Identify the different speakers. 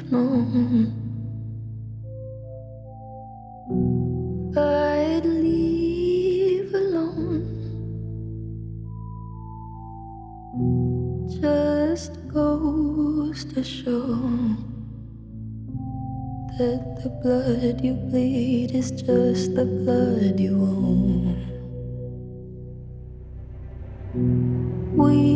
Speaker 1: known I'd leave alone. Just goes to show that the blood you bleed is just the blood you own. We